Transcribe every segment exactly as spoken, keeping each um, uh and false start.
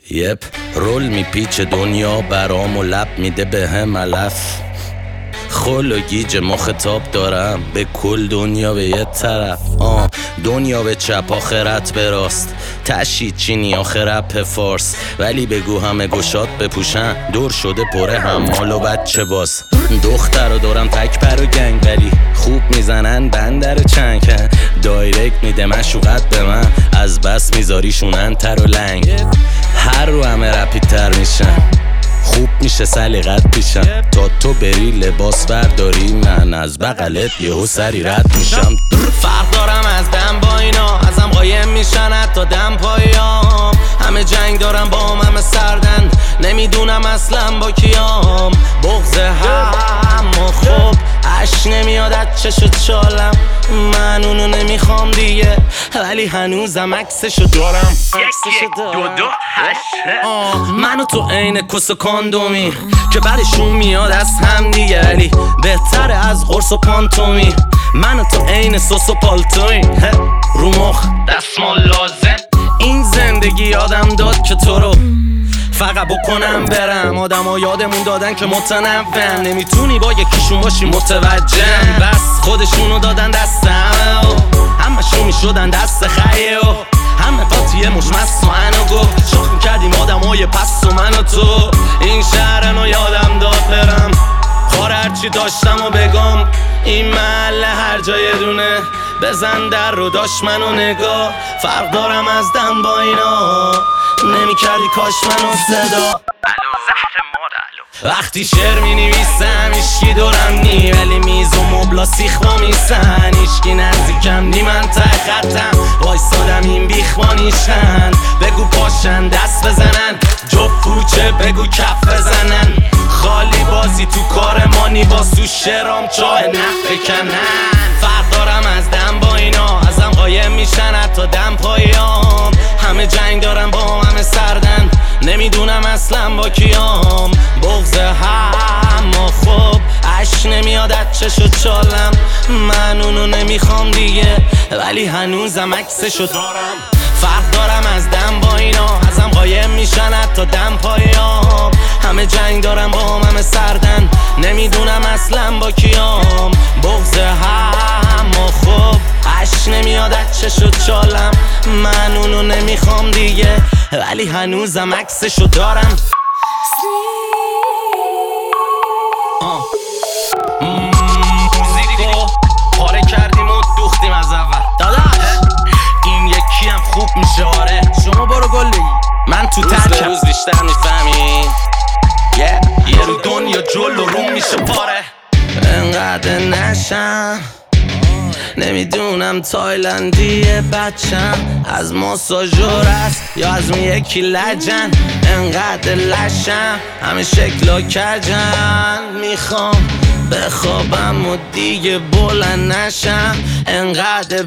یپ رول میپیچه دنیا برام و لب میده به هم علف خل و گیج ما خطاب دارم به کل دنیا به یه طرف آه دنیا به چپ آخرت به راست تشید چینی آخرت فارس ولی بگو همه گشاد بپوشن دور شده پره همال و بچه باز دختر رو دارم تک پر و گنگ ولی خوب میزنن بندر چنگ دایرکت میده مشوقت به من از بس میذاریشونن تر و لنگ هر رو همه رپید تر میشن خوب میشه سلیقت پیشم تا تو بری لباس برداری من از بغلت یهو سری رد میشم فرق دارم از دم با اینا ازم قایم میشن حتی دم پایام همه جنگ دارم با هم همه سردن نمیدونم اصلا با کیام بغض هم و خوب عشق نمیاد از چش و چالم من اونو نمیخوام دیگه ولی هنوزم عکسشو دارم یک دو دو هشت منو تو عین کس و کاندومی که بعدشون میاد از هم دیگه ولی بهتره از قرص و پانتومی منو تو عین سس و پالتوی رو مخ دستمال لازم این زندگی یادم داد که تو رو فقط بکنم برم آدم ها یادمون دادن که متنوعن نمیتونی با یکیشون باشی متوجهم بس خودشونو دادن دستم همه شون میشدن دست خیه و همه قاطیه مشمست و منو گفت شاخ میکردیم آدم های پس و من و تو این شهرنو یادم داد برم خار هرچی داشتم و بگم این محله هر جای دونه بزن در رو داشت منو نگاه فرق دارم از دم با اینا نمی کردی کاش منو صدا وقتی شعر می نویسم ایشکی دورم نی ولی میز و مبلا سیخ با میسن ایشکی نزدیکم نی من ته خطم وایسادم این بیخ با نیشن بگو پاشن دست بزنن جب پوچه بگو کف بزنن خالی بازی تو کار مانی باز تو شعرام چاه نف بکنن فرق دارم از دم با اینا ازم قایم میشن حتی دم پایام همه جنگ دارم با هم همه سردن نمیدونم اصلا با کیام بغض هم و خوب عشق نمیاد از چش و چالم من اونو نمیخوام دیگه ولی هنوزم عکسشو دارم فرق دارم از دم با اینا ازم قایم میشن حتی دم پایام همه جنگ دارم با هم همه سردن نمیدونم اصلا با کیام بغض هم و خوب عشق نمیاد از چش و چالم من اونو نمیخوام دیگه ولی هنوزم عکسشو دارم آه. موزیکو پاره کردیم و دوختیم از اول داداش این یکی هم خوب میشه آره شما برو گل بگی من تو ترکم روز بیشتر میفهمی yeah. یه رو دنیا جلو روم میشه پاره انقدر نشم نمیدونم تایلندیه بچم از ماساژور است یا از اون یکی لجن انقدر لشم همه شکلا کجن میخوام بخوابم و دیگه بلند نشم انقدر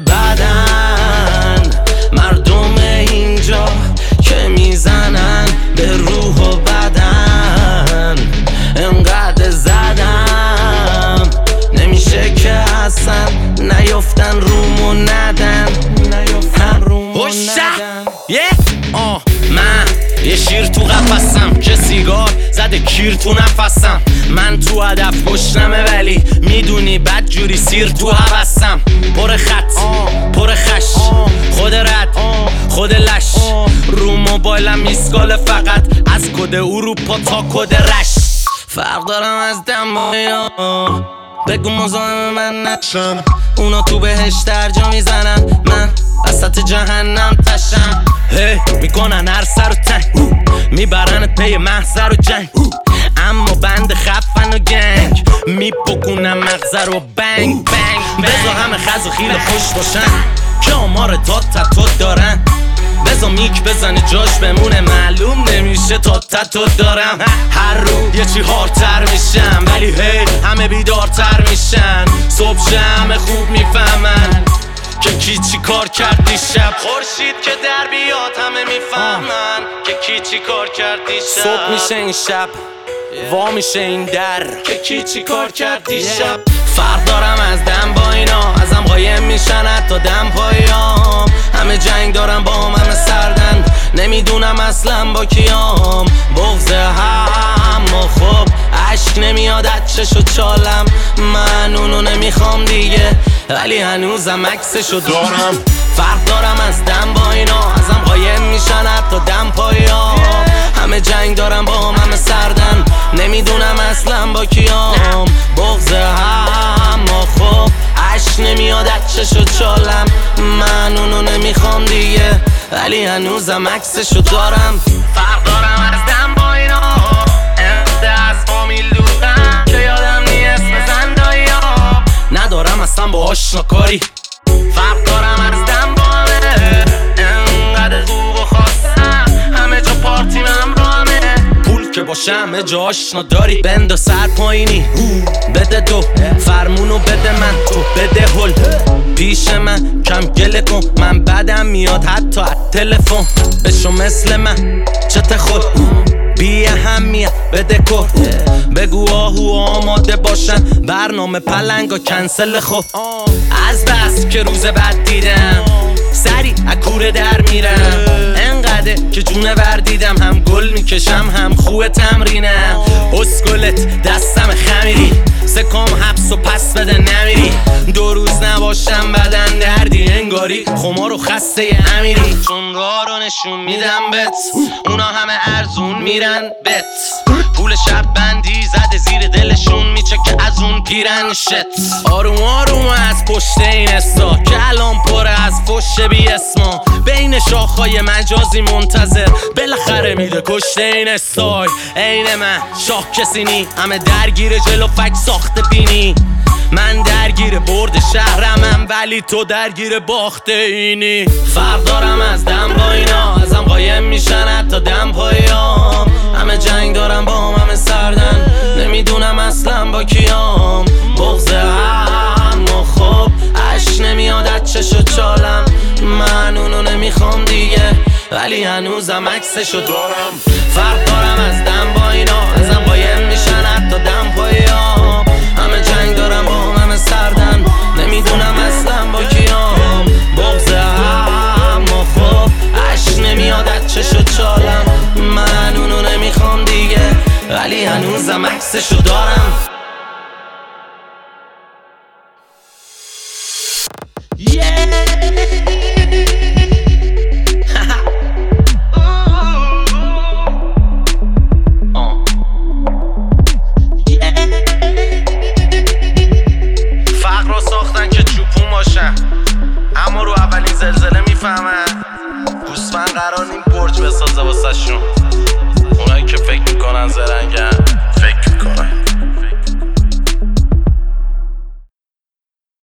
بدن مردم اینجا که میزنن به روح و بدن انقدر زدم نمیشه که اصلا نیفتن رومو ندن نیفتن رومو ندن yeah. آه من یه شیر تو قفسم که سیگار زده کیر تو نفسم من تو هدف گشنمه ولی میدونی بد جوری سیر تو حوستم پر خط پر خش خود رد خود لش رو موبایلم میسکاله فقط از کد اروپا تا کد رش فرق دارم از دم با اینا بگو مزاحم من نشم اونا تو بهش درجا میزنن من وسط جهنم تشم هی میکنن هر سر و تنگ میبرنت پی محضر و جنگ اما بند خفن و گنگ میپکونم مغزر و بنگ بنگ بزا همه خز و خیل خوش باشن که آمار داد تتو دارن بزا میک بزنه جاش بمونه معلوم نمیشه تا تتو دارم هر رو یه چی هارتر میشم ولی هی همه بیدارتر میشن صبح همه خوب میفهمن که کی چی کار کرد دیشب خورشید که در بیاد همه میفهمن که کی چی کار کرد دیشب صبح میشه این شب وا میشه این در که کی چی کار کرد دیشب فرق دارم از دم با اینا ازم قایم میشن حتی دم پایام. همه جنگ دارم با هم همه سردن، نمیدونم اصلا با کیام. بغض هم و خب عشق نمیاد از چش و چالم، من اونو نمیخوام دیگه ولی هنوزم عکسشو دارم. فرق دارم از دم با اینا ازم قایم میشن حتی دم پایام. همه جنگ دارم با هم همه سردن، نمیدونم اصلا با کیام. بغض هم و خب عشق نمیاد از چش و چالم، من اونو نمیخوام دیگه ولی هنوزم عکسشو دارم. فرق دارم از دم با اینا انده از فامیل دورم که یادم نی اسم زندایی ها ندارم اصلا با آشنا کاری. فرق دارم از دم با همه انقدر خوب و خواستم همه جا پارتی من را همه پول که باشه همه جا آشنا داری. بند سر پایینی بده دو فرمونو بده من تو بده هل پیش من کم گله کن من بدم میاد حتی از تلفن بشو مثل من چته خود بی اهمیت بده کن بگو آهو آماده باشن برنامه پلنگا کنسل خب از بس که روز بعد دیدم سری اکوره در میرم انقدر که جونه وردیدم هم گل میکشم هم خوه تمرینم اسکلت دستم خمیری سکام حبس و پس بده نمیری دو روز نباشم بدن دردی انگاری خمار و خسته امیری چون راه رو نشون میدم بت اونا همه ارزون میرن بت پول شب بندی زده زیر دلشون میچه که از اون پیرن شت آروم آروم از پشت این استا که الان پره از فش بی اسما بین شاخهای مجازی منتظر بالاخره میده کشته این استای عین من شاه کسی نی همه درگیر جلو فک ساخته بینی من درگیر برد شهرمم ولی تو درگیر باخته اینی فرق دارم از دم با اینا ازم قایم میشن حتی دم پایام همه جنگ دارم با هم همه سردن نمیدونم اصلا با کیام بغض هم و خب عشق نمیاد از چش و چالم من اونو نمیخوام دیگه ولی هنوزم عکسشو دارم فرق دارم از دم با اینا ازم قایم میشن حتی دم پایام همه جنگ دارم با هم همه سردن نمیدونم اصلا با کیام بغض هم و خب عشق نمیاد از چش و چالم من اونو نمیخوام دیگه ولی هنوزم عکسشو دارم فقر رو ساختن که چوپون باشن اما رو اولین زلزله میفهمن گوسفند قرار نیم برج بسازه واسه شون